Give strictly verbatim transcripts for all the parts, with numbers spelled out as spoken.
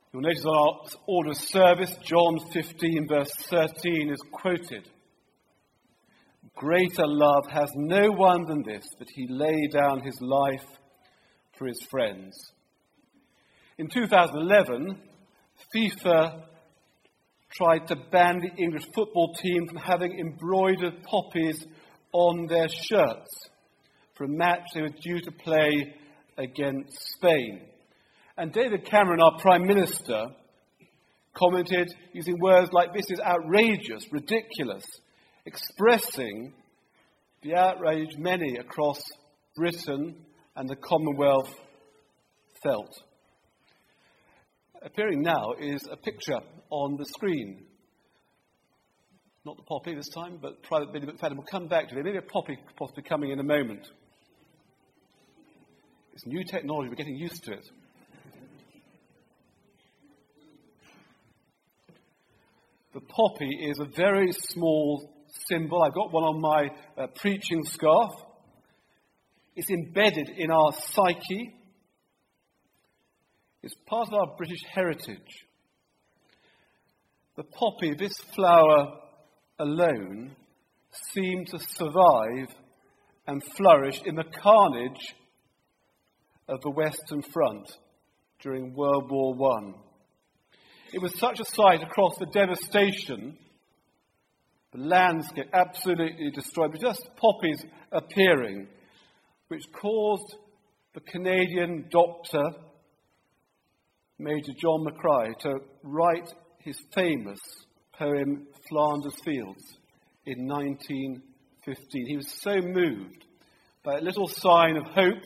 You'll notice on our order of service, John fifteen verse thirteen is quoted. Greater love has no one than this, that he lay down his life for his friends. In two thousand eleven, FIFA tried to ban the English football team from having embroidered poppies on their shirts for a match they were due to play against Spain. And David Cameron, our Prime Minister, commented using words like, "This is outrageous, ridiculous," expressing the outrage many across Britain and the Commonwealth felt. Appearing now is a picture on the screen. Not the poppy this time, but Private Billy McFadden will come back to it. Maybe a poppy possibly coming in a moment. It's new technology, we're getting used to it. The poppy is a very small symbol. I've got one on my uh, preaching scarf. It's embedded in our psyche. It's part of our British heritage. The poppy, this flower alone, seemed to survive and flourish in the carnage of the Western Front during World War One. It was such a sight across the devastation, the landscape absolutely destroyed, but just poppies appearing, which caused the Canadian doctor, Major John McCrae, to write his famous poem, Flanders Fields, in nineteen fifteen. He was so moved by a little sign of hope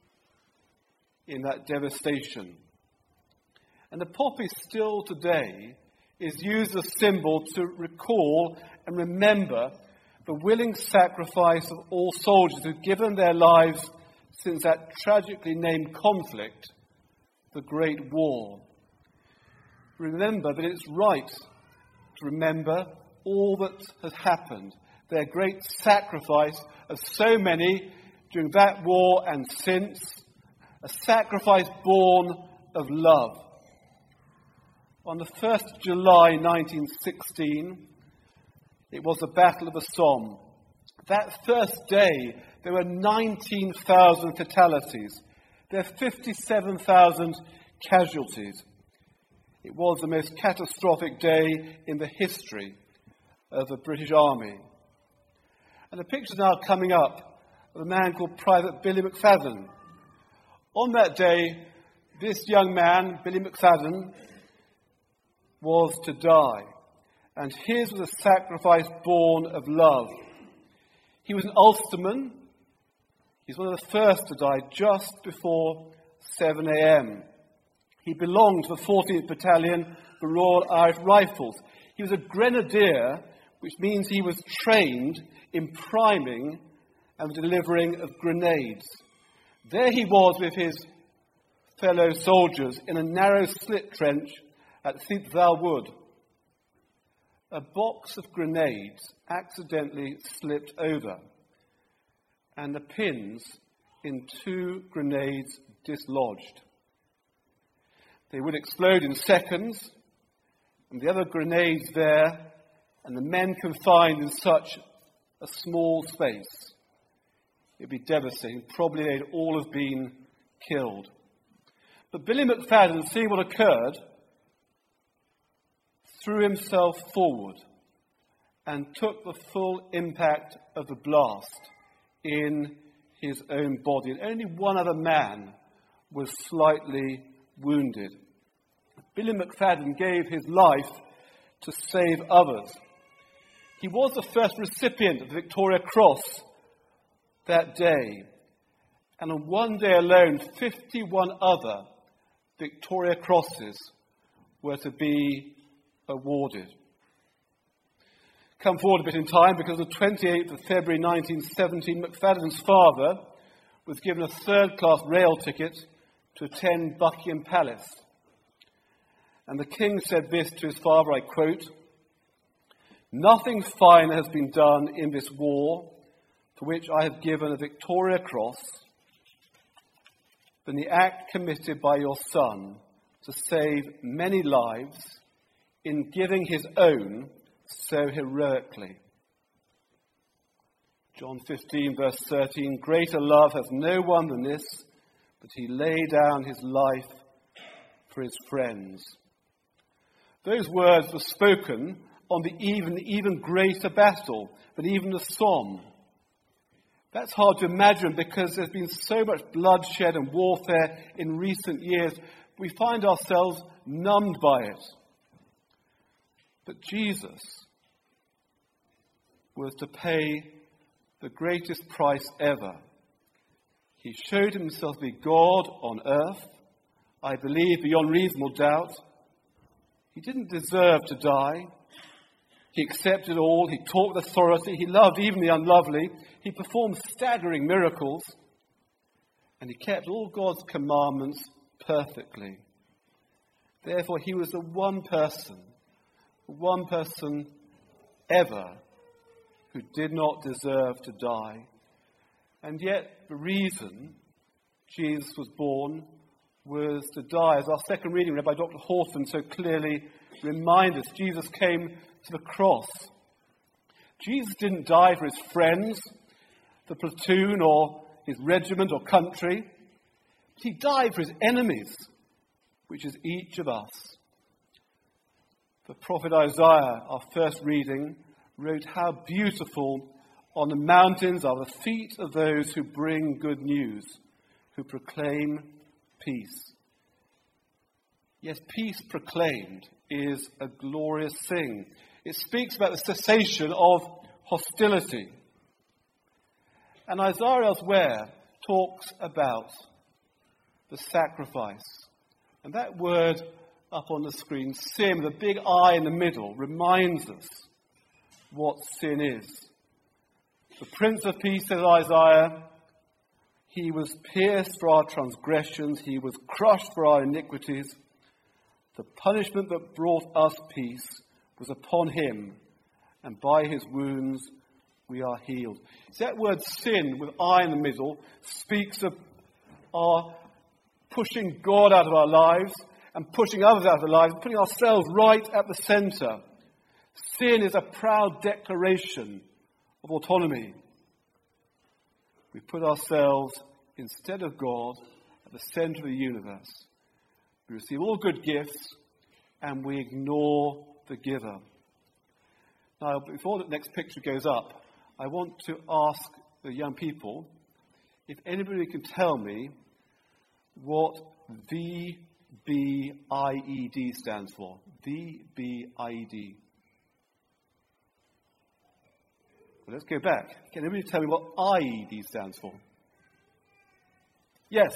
in that devastation. And the poppy still today is used as a symbol to recall and remember the willing sacrifice of all soldiers who've given their lives since that tragically named conflict, the Great War. Remember that it's right to remember all that has happened, their great sacrifice of so many during that war and since, a sacrifice born of love. On the first of July nineteen sixteen, it was the Battle of the Somme. That first day, there were nineteen thousand fatalities. There were fifty-seven thousand casualties. It was the most catastrophic day in the history of the British Army. And the picture's now coming up of a man called Private Billy McFadden. On that day, this young man, Billy McFadden, was to die. And his was a sacrifice born of love. He was an Ulsterman. He's one of the first to die just before seven a.m. He belonged to the fourteenth Battalion, the Royal Irish Rifles. He was a grenadier, which means he was trained in priming and delivering of grenades. There he was with his fellow soldiers in a narrow slit trench at Thiepval Wood. A box of grenades accidentally slipped over, and the pins in two grenades dislodged. They would explode in seconds, and the other grenades there, and the men confined in such a small space. It'd be devastating. Probably they'd all have been killed. But Billy McFadden, seeing what occurred, threw himself forward and took the full impact of the blast in his own body. And only one other man was slightly wounded. Billy McFadden gave his life to save others. He was the first recipient of the Victoria Cross that day. And on one day alone, fifty-one other Victoria Crosses were to be awarded. Come forward a bit in time, because on the twenty-eighth of February nineteen seventeen, McFadden's father was given a third-class rail ticket to attend Buckingham Palace. And the king said this to his father, I quote, "Nothing finer has been done in this war, for which I have given a Victoria Cross, than the act committed by your son to save many lives in giving his own so heroically. John fifteen, verse thirteen, greater love has no one than this, that he lay down his life for his friends. Those words were spoken on the even, even greater battle than even the Somme. That's hard to imagine because there's been so much bloodshed and warfare in recent years. We find ourselves numbed by it. But Jesus was to pay the greatest price ever. He showed himself to be God on earth, I believe beyond reasonable doubt. He didn't deserve to die. He accepted all. He taught with authority. He loved even the unlovely. He performed staggering miracles. And he kept all God's commandments perfectly. Therefore, he was the one person, the one person ever who did not deserve to die. And yet, the reason Jesus was born was to die. As our second reading read by Doctor Horton so clearly reminds us, Jesus came to the cross. Jesus didn't die for his friends, the platoon or his regiment or country. He died for his enemies, which is each of us. The prophet Isaiah, our first reading, wrote how beautiful on the mountains are the feet of those who bring good news, who proclaim peace. Yes, peace proclaimed is a glorious thing. It speaks about the cessation of hostility. And Isaiah elsewhere talks about the sacrifice. And that word up on the screen, sin, with a big I in the middle, reminds us what sin is. The Prince of Peace, says Isaiah, he was pierced for our transgressions, he was crushed for our iniquities. The punishment that brought us peace was upon him, and by his wounds we are healed. So that word sin, with I in the middle, speaks of our pushing God out of our lives and pushing others out of our lives, putting ourselves right at the centre. Sin is a proud declaration of autonomy. We put ourselves, instead of God, at the centre of the universe. We receive all good gifts and we ignore the giver. Now, before the next picture goes up, I want to ask the young people if anybody can tell me what V B I E D stands for. V B I E D. Well, let's go back. Can anybody tell me what I E D stands for? Yes.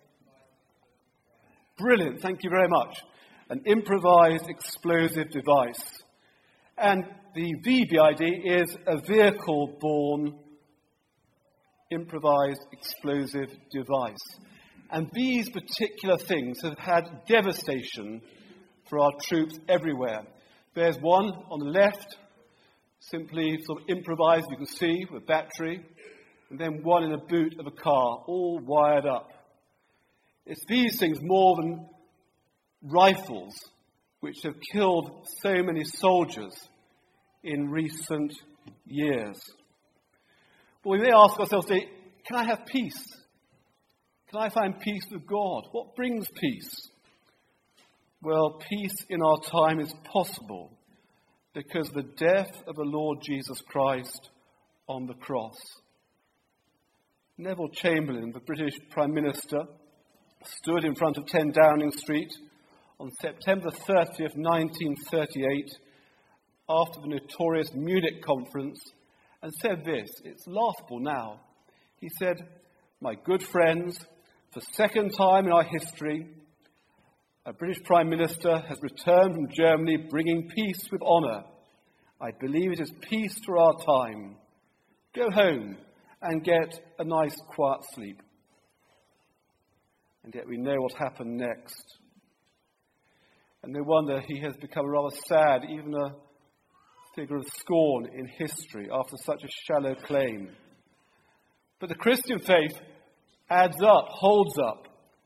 Brilliant. Thank you very much. An improvised explosive device. And the V B I D is a vehicle-borne improvised explosive device. And these particular things have had devastation for our troops everywhere. There's one on the left, simply sort of improvised, you can see, with battery, and then one in the boot of a car, all wired up. It's these things more than rifles which have killed so many soldiers in recent years. But we may ask ourselves today, can I have peace? Can I find peace with God? What brings peace? Well, peace in our time is possible because of the death of the Lord Jesus Christ on the cross. Neville Chamberlain, the British Prime Minister, stood in front of ten Downing Street on September thirtieth, nineteen thirty-eight, after the notorious Munich conference, and said this. It's laughable now. He said, "My good friends, for the second time in our history, a British Prime Minister has returned from Germany bringing peace with honour. I believe it is peace for our time. Go home and get a nice quiet sleep." And yet we know what happened next. And no wonder he has become rather sad, even a figure of scorn in history after such a shallow claim. But the Christian faith adds up, holds up.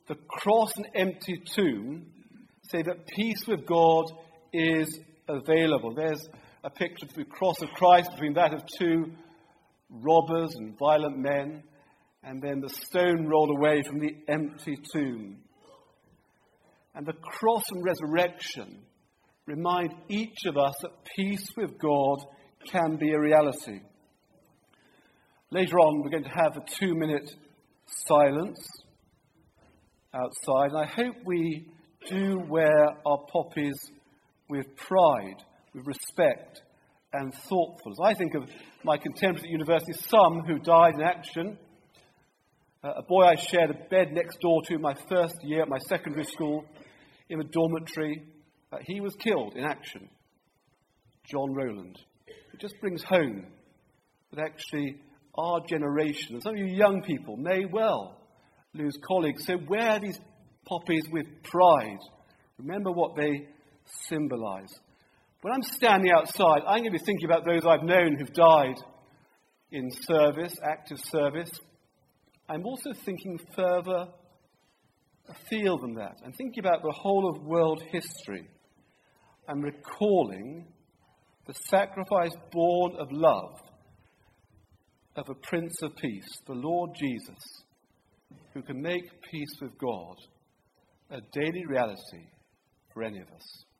the cross and empty tomb say that peace with God is available. There's a picture of the cross of Christ between that of two robbers and violent men, and then the stone rolled away from the empty tomb. And the cross and resurrection remind each of us that peace with God can be a reality. Later on, we're going to have a two-minute silence outside, and I hope we do wear our poppies with pride, with respect and thoughtfulness. I think of my contemporaries at university, some who died in action. Uh, a boy I shared a bed next door to in my first year at my secondary school in a dormitory, uh, he was killed in action. John Rowland. It just brings home that actually our generation, and some of you young people may well lose colleagues, so wear these poppies with pride. Remember what they symbolize. When I'm standing outside, I'm going to be thinking about those I've known who've died in service, active service. I'm also thinking further afield than that. I'm thinking about the whole of world history. I'm recalling the sacrifice born of love of a Prince of Peace, the Lord Jesus, who can make peace with God a daily reality for any of us.